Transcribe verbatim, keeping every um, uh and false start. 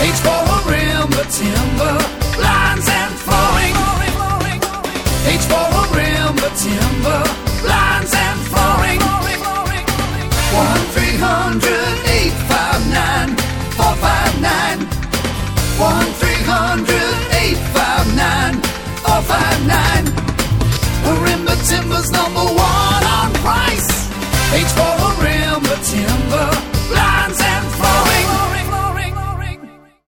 H for Marimba Timber, lines and flooring. H for Marimba Timber, lines and flooring. one three hundred eight five nine four five nine. one three hundred eight five nine four five nine. Marimba Timber's number one.